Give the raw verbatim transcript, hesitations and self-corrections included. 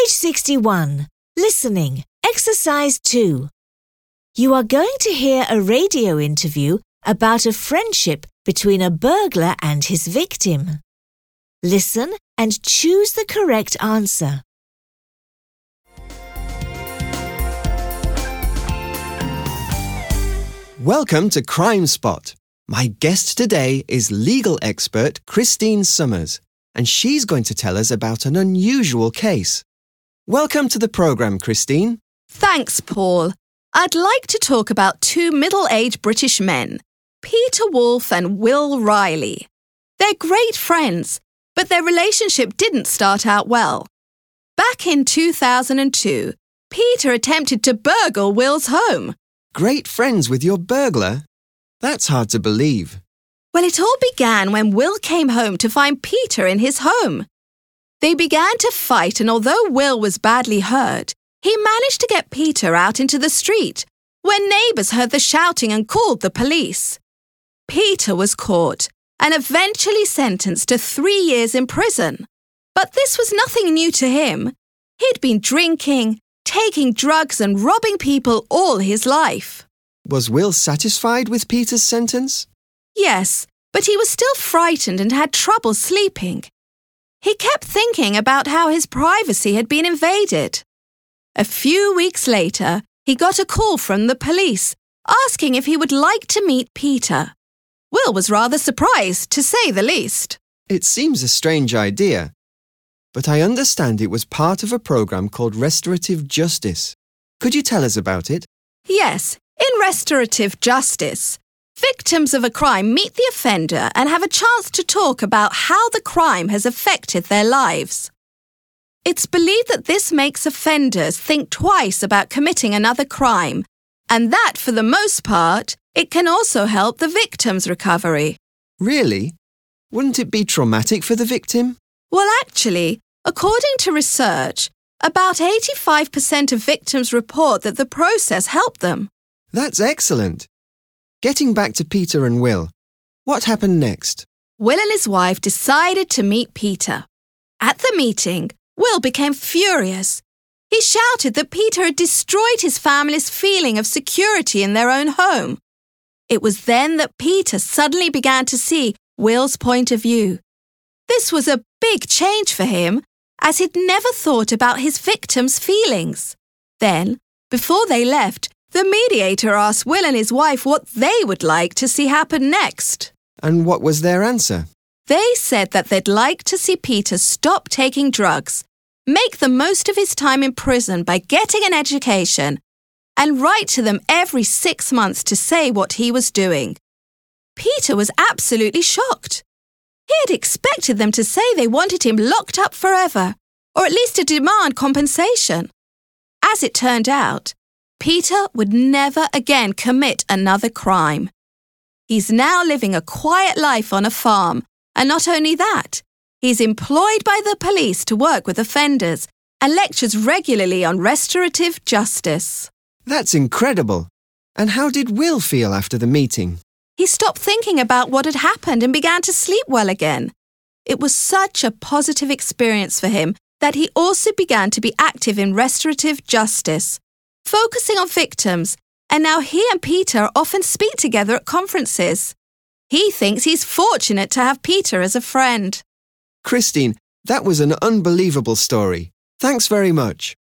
Page sixty-one. Listening. Exercise two. You are going to hear a radio interview about a friendship between a burglar and his victim. Listen and choose the correct answer. Welcome to Crime Spot. My guest today is legal expert Christine Summers, and she's going to tell us about an unusual case. Welcome to the programme, Christine. Thanks, Paul. I'd like to talk about two middle-aged British men, Peter Wolfe and Will Riley. They're great friends, but their relationship didn't start out well. Back in two thousand two, Peter attempted to burgle Will's home. Great friends with your burglar? That's hard to believe. Well, it all began when Will came home to find Peter in his home. They began to fight, and although Will was badly hurt, he managed to get Peter out into the street when neighbours heard the shouting and called the police. Peter was caught and eventually sentenced to three years in prison. But this was nothing new to him. He'd been drinking, taking drugs and robbing people all his life. Was Will satisfied with Peter's sentence? Yes, but he was still frightened and had trouble sleeping. He kept thinking about how his privacy had been invaded. A few weeks later, he got a call from the police asking if he would like to meet Peter. Will was rather surprised, to say the least. It seems a strange idea, but I understand it was part of a programme called Restorative Justice. Could you tell us about it? Yes, in Restorative Justice, victims of a crime meet the offender and have a chance to talk about how the crime has affected their lives. It's believed that this makes offenders think twice about committing another crime, and that, for the most part, it can also help the victim's recovery. Really? Wouldn't it be traumatic for the victim? Well, actually, according to research, about eighty-five percent of victims report that the process helped them. That's excellent. Getting back to Peter and Will, what happened next? Will and his wife decided to meet Peter. At the meeting, Will became furious. He shouted that Peter had destroyed his family's feeling of security in their own home. It was then that Peter suddenly began to see Will's point of view. This was a big change for him, as he'd never thought about his victim's feelings. Then, before they left, the mediator asked Will and his wife what they would like to see happen next. And what was their answer? They said that they'd like to see Peter stop taking drugs, make the most of his time in prison by getting an education, and write to them every six months to say what he was doing. Peter was absolutely shocked. He had expected them to say they wanted him locked up forever, or at least to demand compensation. As it turned out, Peter would never again commit another crime. He's now living a quiet life on a farm, and not only that, he's employed by the police to work with offenders and lectures regularly on restorative justice. That's incredible. And how did Will feel after the meeting? He stopped thinking about what had happened and began to sleep well again. It was such a positive experience for him that he also began to be active in restorative justice, focusing on victims, and now he and Peter often speak together at conferences. He thinks he's fortunate to have Peter as a friend. Christine, that was an unbelievable story. Thanks very much.